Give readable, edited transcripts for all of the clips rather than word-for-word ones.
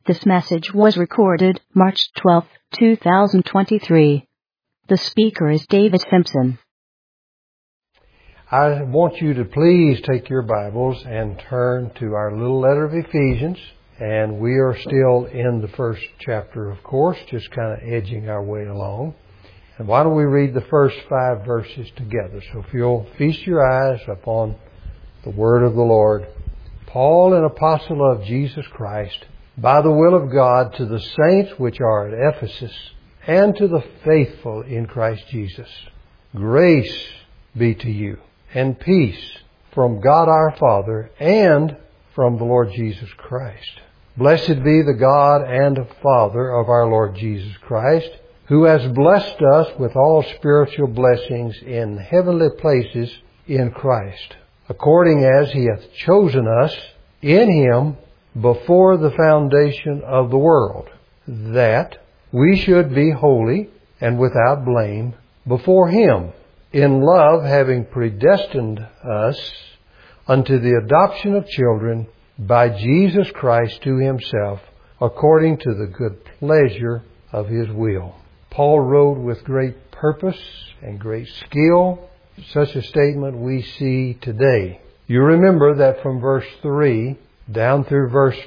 This message was recorded March 12, 2023. The speaker is David Simpson. I want you to please take your Bibles and turn to our little letter of Ephesians. And we are still in the first chapter, of course, just kind of edging our way along. And why don't we read the first 5 verses together? So if you'll feast your eyes upon the word of the Lord. Paul, an apostle of Jesus Christ, by the will of God, to the saints which are at Ephesus, and to the faithful in Christ Jesus. Grace be to you, and peace from God our Father, and from the Lord Jesus Christ. Blessed be the God and Father of our Lord Jesus Christ, who has blessed us with all spiritual blessings in heavenly places in Christ, according as He hath chosen us in Him before the foundation of the world, that we should be holy and without blame before Him, in love having predestined us unto the adoption of children by Jesus Christ to Himself, according to the good pleasure of His will. Paul wrote with great purpose and great skill. Such a statement we see today. You remember that from verse 3 down through verse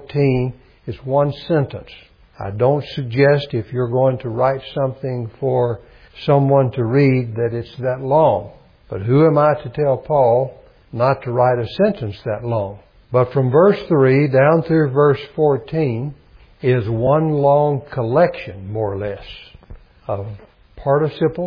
14 is one sentence. I don't suggest if you're going to write something for someone to read that it's that long. But who am I to tell Paul not to write a sentence that long? But from verse 3 down through verse 14 is one long collection, more or less, of participles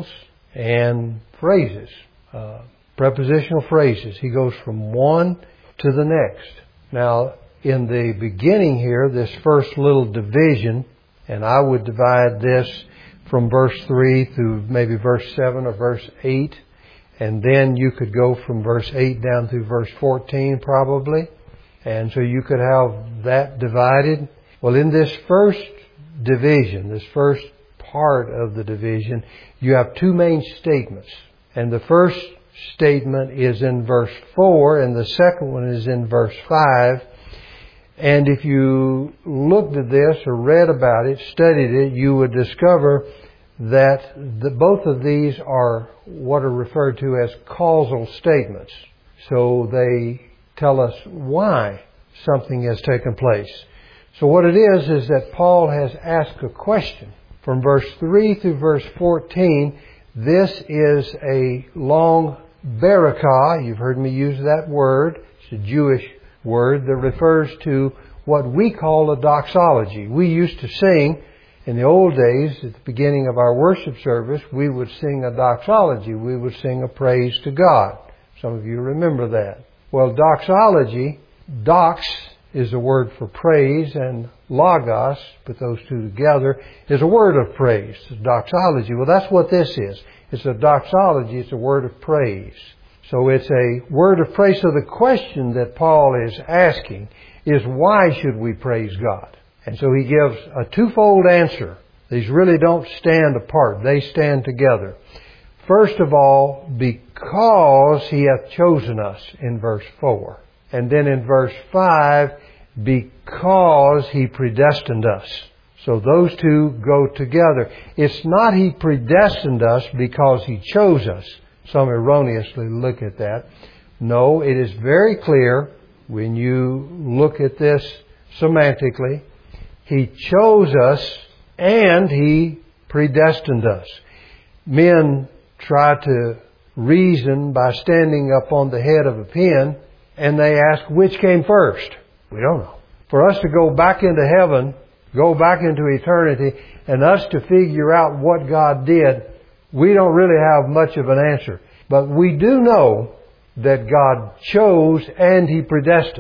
and phrases, prepositional phrases. He goes from one to the next. Now, in the beginning here, this first little division, and I would divide this from verse 3 through maybe verse 7 or verse 8, and then you could go from verse 8 down through verse 14 probably, and so you could have that divided. Well, in this first division, this first part of the division, you have 2 main statements, and the first statement is in verse 4 and the second one is in verse 5. And if you looked at this or read about it, studied it, you would discover that both of these are what are referred to as causal statements. So they tell us why something has taken place. So what it is that Paul has asked a question. From verse 3 through verse 14, this is a long barakah. You've heard me use that word. It's a Jewish word that refers to what we call a doxology. We used to sing in the old days, at the beginning of our worship service, we would sing a doxology. We would sing a praise to God. Some of you remember that. Well, doxology, dox is a word for praise, and logos, put those two together, is a word of praise. It's a doxology. Well, that's what this is. It's a doxology. It's a word of praise. So it's a word of praise. So the question that Paul is asking is, why should we praise God? And so he gives a twofold answer. These really don't stand apart. They stand together. First of all, because He hath chosen us in verse 4. And then in verse 5, because He predestined us. So those two go together. It's not He predestined us because He chose us. Some erroneously look at that. No, it is very clear when you look at this semantically. He chose us and He predestined us. Men try to reason by standing up on the head of a pin, and they ask, which came first? We don't know. For us to go back into heaven, go back into eternity, and us to figure out what God did, we don't really have much of an answer. But we do know that God chose and He predestined.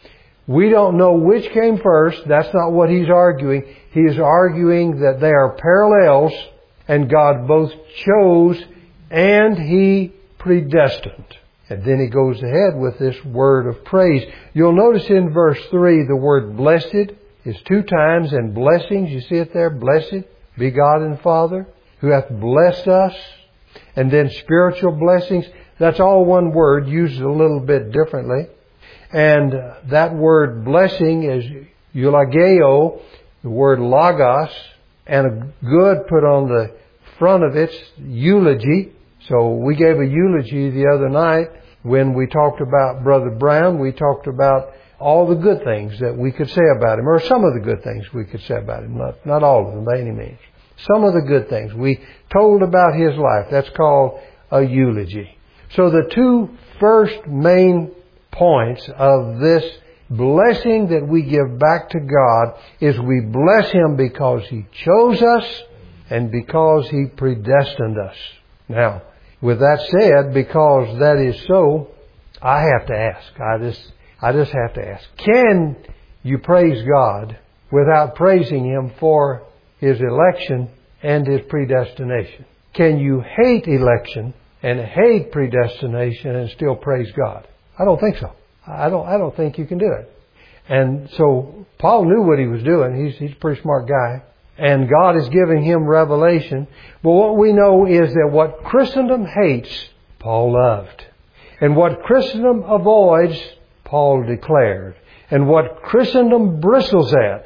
We don't know which came first. That's not what he's arguing. He is arguing that they are parallels, and God both chose and He predestined. And then he goes ahead with this word of praise. You'll notice in verse 3 the word blessed is 2 times, and blessings, you see it there, blessed be God and Father, who hath blessed us. And then spiritual blessings, that's all one word, used a little bit differently. And that word blessing is Eulogio, the word logos, and a good put on the front of it, eulogy. So we gave a eulogy the other night when we talked about Brother Brown. We talked about all the good things that we could say about him, or some of the good things we could say about him. Not all of them by any means. Some of the good things. We told about his life. That's called a eulogy. So the two first main points of this blessing that we give back to God is we bless Him because He chose us and because He predestined us. Now, with that said, because that is so, I have to ask. I just have to ask. Can you praise God without praising Him for His election and His predestination? Can you hate election and hate predestination and still praise God? I don't think so. I don't think you can do it. And so Paul knew what he was doing. He's a pretty smart guy. And God is giving him revelation. But what we know is that what Christendom hates, Paul loved. And what Christendom avoids, Paul declared. And what Christendom bristles at,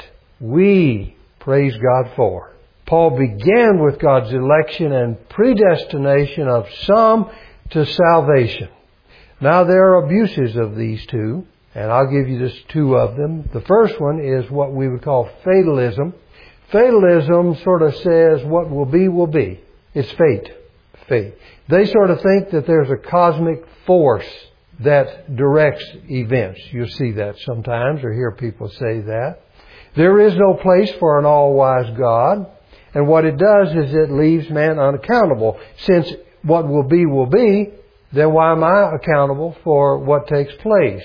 we praise God for. Paul began with God's election and predestination of some to salvation. Now there are abuses of these two, and I'll give you just two of them. The first one is what we would call fatalism. Fatalism sort of says what will be, will be. It's fate. Fate. They sort of think that there's a cosmic force that directs events. You'll see that sometimes or hear people say that. There is no place for an all-wise God. And what it does is it leaves man unaccountable. Since what will be, then why am I accountable for what takes place?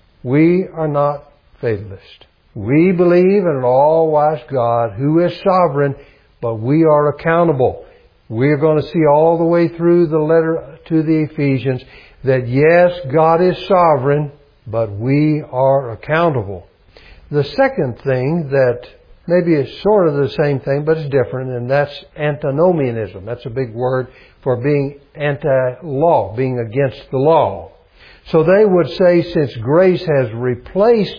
We are not fatalists. We believe in an all-wise God who is sovereign, but we are accountable. We're going to see all the way through the letter to the Ephesians that yes, God is sovereign, but we are accountable. The second thing that maybe is sort of the same thing, but it's different, and that's antinomianism. That's a big word for being anti-law, being against the law. So they would say, since grace has replaced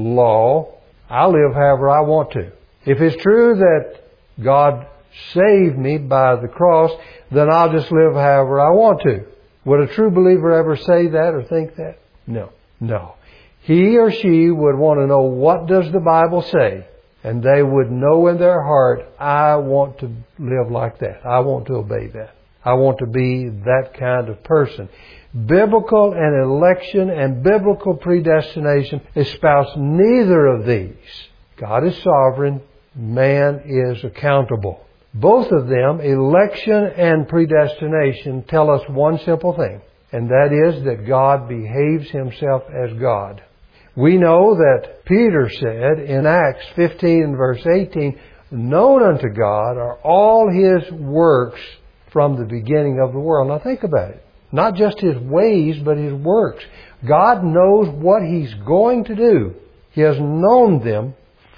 law, I'll live however I want to. If it's true that God saved me by the cross, then I'll just live however I want to. Would a true believer ever say that or think that? No. No. He or she would want to know, what does the Bible say? And they would know in their heart, I want to live like that. I want to obey that. I want to be that kind of person. Biblical and election and biblical predestination espouse neither of these. God is sovereign. Man is accountable. Both of them, election and predestination, tell us one simple thing. And that is that God behaves Himself as God. We know that Peter said in Acts 15 and verse 18, known unto God are all His works from the beginning of the world. Now think about it. Not just His ways, but His works. God knows what He's going to do. He has known them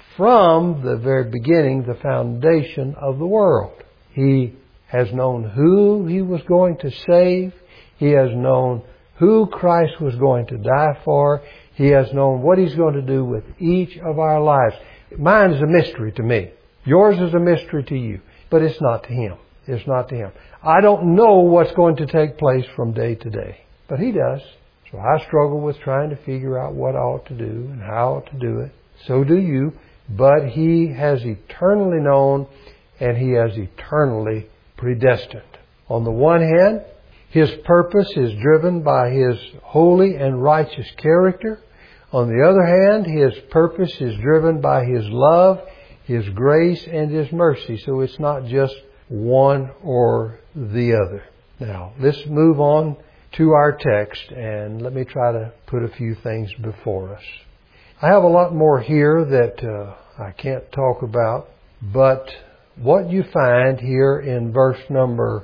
from the very beginning, the foundation of the world. He has known who He was going to save. He has known who Christ was going to die for. He has known what He's going to do with each of our lives. Mine is a mystery to me. Yours is a mystery to you. But it's not to Him. It's not to Him. I don't know what's going to take place from day to day. But He does. So I struggle with trying to figure out what I ought to do and how I ought to do it. So do you. But He has eternally known and He has eternally predestined. On the one hand, His purpose is driven by His holy and righteous character. On the other hand, His purpose is driven by His love, His grace, and His mercy. So it's not just one or the other. Now, let's move on to our text, and let me try to put a few things before us. I have a lot more here that I can't talk about, but what you find here in verse number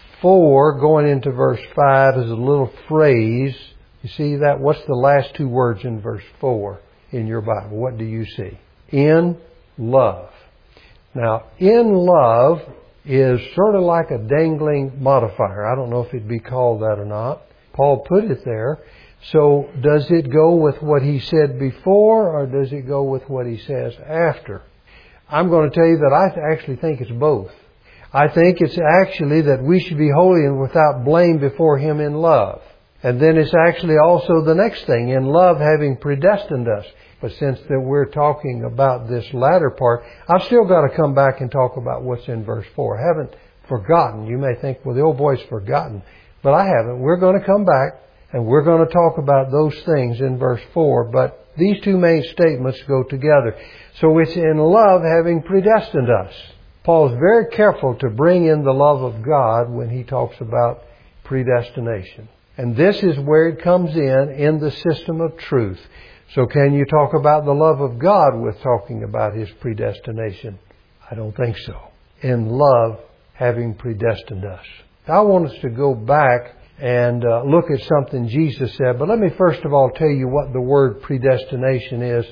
4, going into verse 5, is a little phrase. You see that? What's the last two words in verse 4 in your Bible? What do you see? In love. Now, in love is sort of like a dangling modifier. I don't know if it'd be called that or not. Paul put it there So does it go with what He said before, or does it go with what He says after? I'm going to tell you that I actually think it's both. I think it's actually that we should be holy and without blame before Him in love. And then it's actually also the next thing, in love having predestined us. But since that we're talking about this latter part, I've still got to come back and talk about what's in verse 4. I haven't forgotten. You may think, well, the old boy's forgotten. But I haven't. We're going to come back and we're going to talk about those things in verse 4. But these two main statements go together. So it's in love having predestined us. Paul is very careful to bring in the love of God when he talks about predestination. And this is where it comes in the system of truth. So can you talk about the love of God with talking about His predestination? I don't think so. In love having predestined us. I want us to go back and look at something Jesus said. But let me first of all tell you what the word predestination is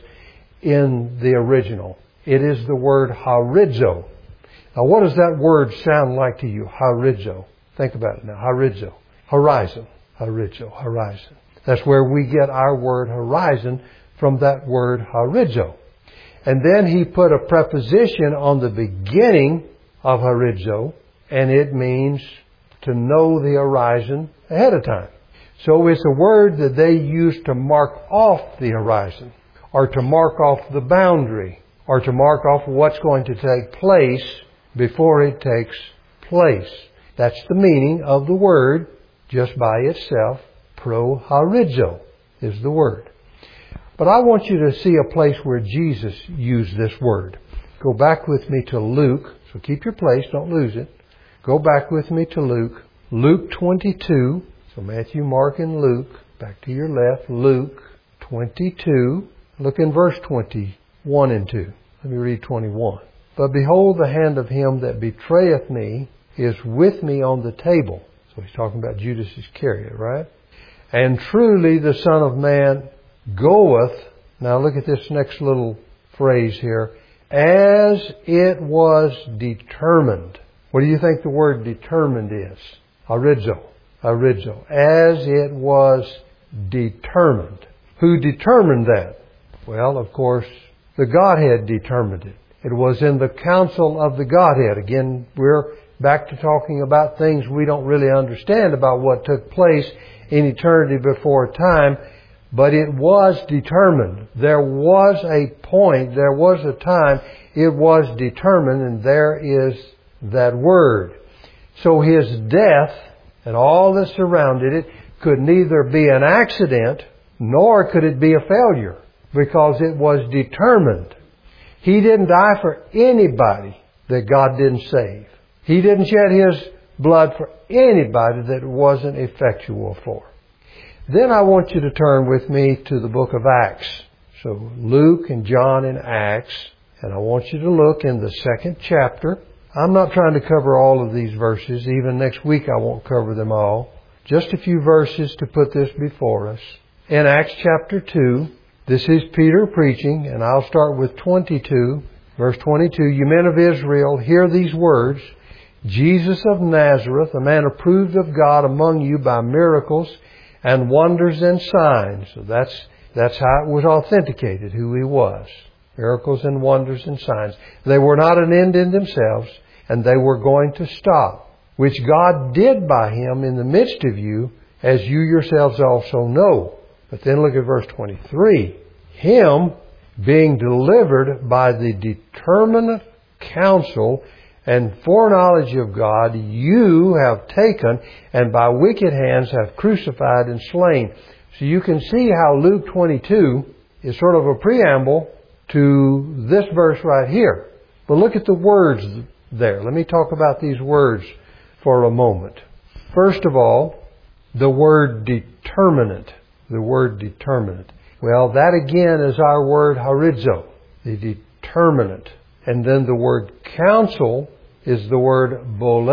in the original. It is the word horizo. Now what does that word sound like to you? Horizo. Think about it now. Horizo. Horizon. Horizo. Horizon. That's where we get our word horizon from that word horizo. And then he put a preposition on the beginning of horizo, and it means to know the horizon ahead of time. So it's a word that they use to mark off the horizon, or to mark off the boundary, or to mark off what's going to take place before it takes place. That's the meaning of the word just by itself. Prohorizo is the word. But I want you to see a place where Jesus used this word. Go back with me to Luke. So keep your place, don't lose it. Go back with me to Luke. Luke 22. So Matthew, Mark, and Luke. Back to your left. Luke 22. Look in verse 21 and 2. Let me read 21. But behold, the hand of him that betrayeth me is with me on the table. So he's talking about Judas Iscariot, right? And truly the Son of Man goeth, now look at this next little phrase here, as it was determined. What do you think the word determined is? Horizo. Horizo. As it was determined. Who determined that? Well, of course, the Godhead determined it. It was in the council of the Godhead. Again, we're back to talking about things we don't really understand about what took place in eternity before time, but it was determined. There was a point, there was a time, it was determined, and there is that word. So His death and all that surrounded it could neither be an accident nor could it be a failure, because it was determined. He didn't die for anybody that God didn't save. He didn't shed His blood for anybody that it wasn't effectual for. Then I want you to turn with me to the book of Acts. So Luke and John and Acts. And I want you to look in the 2nd chapter. I'm not trying to cover all of these verses. Even next week I won't cover them all. Just a few verses to put this before us. In Acts chapter 2, this is Peter preaching, and I'll start with 22. Verse 22, You men of Israel, hear these words. Jesus of Nazareth, a man approved of God among you by miracles and wonders and signs. So that's how it was authenticated, who He was. Miracles and wonders and signs. They were not an end in themselves, and they were going to stop, which God did by Him in the midst of you, as you yourselves also know. But then look at verse 23. Him being delivered by the determinate counsel and foreknowledge of God, you have taken, and by wicked hands have crucified and slain. So you can see how Luke 22 is sort of a preamble to this verse right here. But look at the words there. Let me talk about these words for a moment. First of all, the word determinate. The word determinate. Well, that again is our word horizo, the determinate. And then the word counsel is the word bole,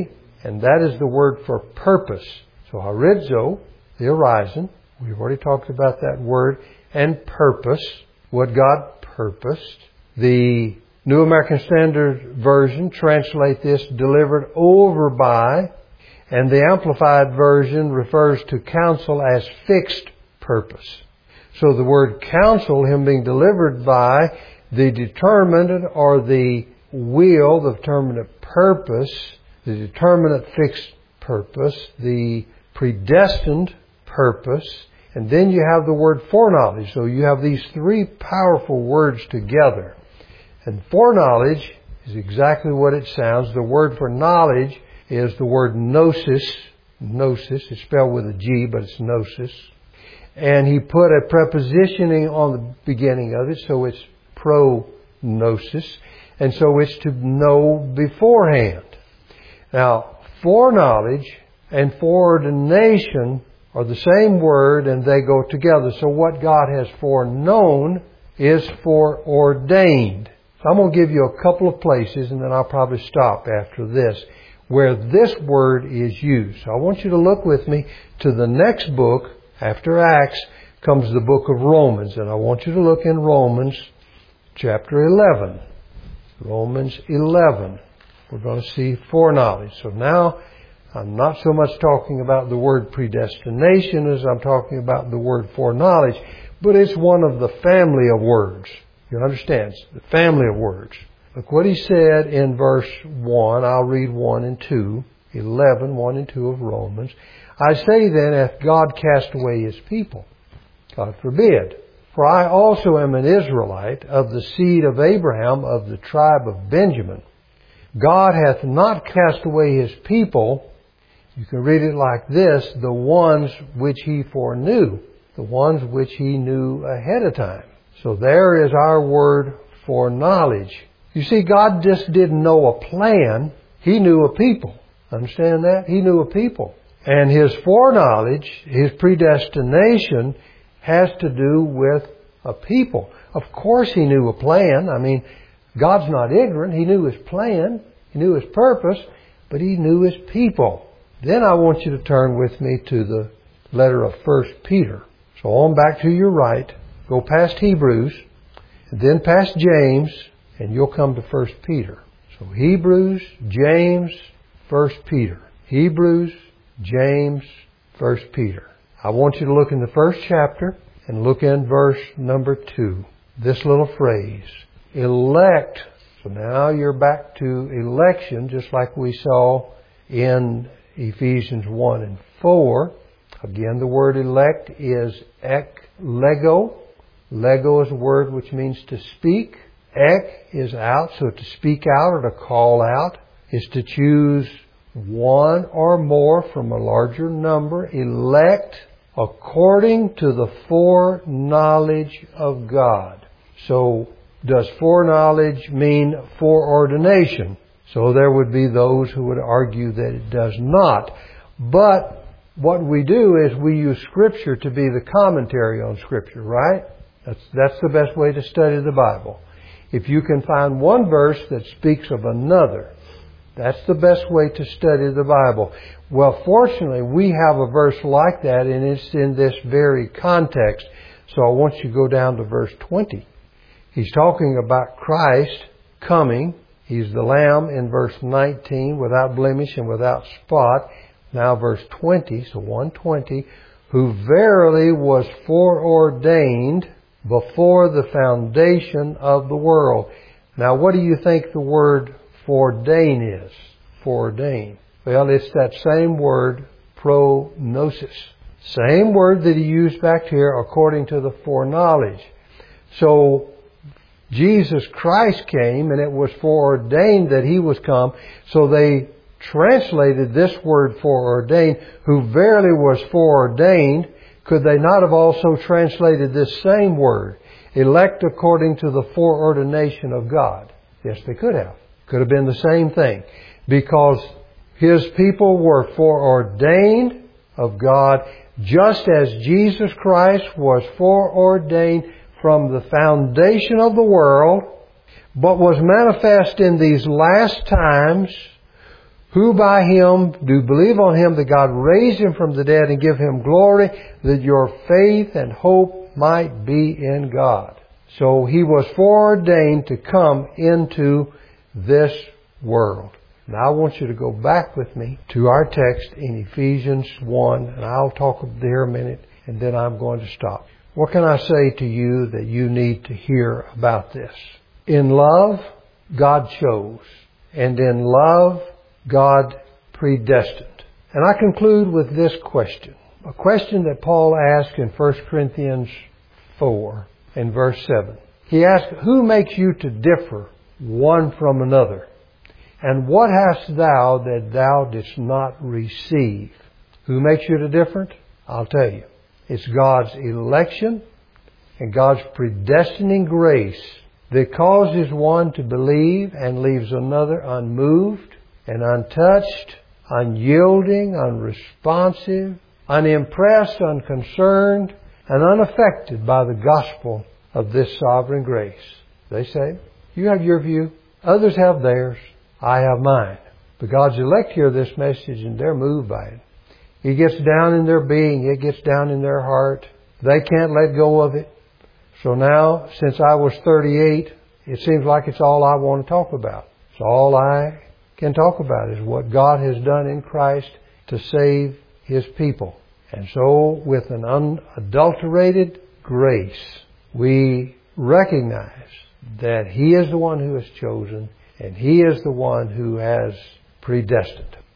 and that is the word for purpose. So horizo, the horizon, we've already talked about that word, and purpose, what God purposed. The New American Standard Version translate this delivered over by, and the Amplified Version refers to counsel as fixed purpose. So the word counsel, Him being delivered by the determined or the will, the determinate purpose, the determinate fixed purpose, the predestined purpose, and then you have the word foreknowledge. So you have these three powerful words together. And foreknowledge is exactly what it sounds. The word for knowledge is the word gnosis. Gnosis is spelled with a G, but it's gnosis. And He put a prepositioning on the beginning of it, so it's prognosis. And so it's to know beforehand. Now, foreknowledge and foreordination are the same word, and they go together. So what God has foreknown is foreordained. So I'm going to give you a couple of places, and then I'll probably stop after this, where this word is used. So I want you to look with me to the next book. After Acts comes the book of Romans, and I want you to look in Romans chapter 11. Romans 11. We're going to see foreknowledge. So now I'm not so much talking about the word predestination as I'm talking about the word foreknowledge, but it's one of the family of words. You understand? It's the family of words. Look what he said in verse 1. I'll read 1 and 2. 11, 1 and 2 of Romans. I say then, hath God cast away His people? God forbid. For I also am an Israelite, of the seed of Abraham, of the tribe of Benjamin. God hath not cast away His people. You can read it like this, the ones which He foreknew. The ones which He knew ahead of time. So there is our word foreknowledge. You see, God just didn't know a plan. He knew a people. Understand that? He knew a people. And His foreknowledge, His predestination, has to do with a people. Of course He knew a plan. I mean, God's not ignorant. He knew His plan. He knew His purpose. But He knew His people. Then I want you to turn with me to the letter of 1 Peter. So on back to your right. Go past Hebrews. And then past James. And you'll come to 1 Peter. So Hebrews, James, 1 Peter. Hebrews, James, 1 Peter. I want you to look in the first chapter and look in verse number 2. This little phrase, elect. So now you're back to election, just like we saw in Ephesians 1 and 4. Again, the word elect is lego. Lego is a word which means to speak. Ek is out, so to speak out or to call out is to choose one or more from a larger number. Elect according to the foreknowledge of God. So does foreknowledge mean foreordination? So there would be those who would argue that it does not. But what we do is we use Scripture to be the commentary on Scripture, right? That's the best way to study the Bible. If you can find one verse that speaks of another, that's the best way to study the Bible. Well, fortunately, we have a verse like that, and it's in this very context. So I want you to go down to verse 20. He's talking about Christ coming. He's the Lamb in verse 19, without blemish and without spot. Now verse 20, so 120, who verily was foreordained before the foundation of the world. Now what do you think the word foreordain is? Foreordain. Well, it's that same word, prognosis. Same word that he used back here, according to the foreknowledge. So Jesus Christ came, and it was foreordained that He was come. So they translated this word foreordained, who verily was foreordained. Could they not have also translated this same word, elect according to the foreordination of God? Yes, they could have. Could have been the same thing. Because His people were foreordained of God, just as Jesus Christ was foreordained from the foundation of the world, but was manifest in these last times, who by Him do believe on Him that God raised Him from the dead and give Him glory, that your faith and hope might be in God. So He was foreordained to come into this world. Now I want you to go back with me to our text in Ephesians 1, and I'll talk there a minute, and then I'm going to stop. What can I say to you that you need to hear about this? In love, God chose. And in love, God predestined. And I conclude with this question. A question that Paul asked in 1 Corinthians 4 and verse 7. He asked, who makes you to differ one from another? And what hast thou that thou didst not receive? Who makes you to different? I'll tell you. It's God's election and God's predestining grace that causes one to believe and leaves another unmoved and untouched, unyielding, unresponsive, unimpressed, unconcerned, and unaffected by the gospel of this sovereign grace. They say, you have your view, others have theirs, I have mine. But God's elect hear this message and they're moved by it. It gets down in their being, it gets down in their heart. They can't let go of it. So now, since I was 38, it seems like it's all I want to talk about. It's all I can talk about is what God has done in Christ to save His people. And so, with an unadulterated grace, we recognize that He is the one who has chosen and He is the one who has predestined.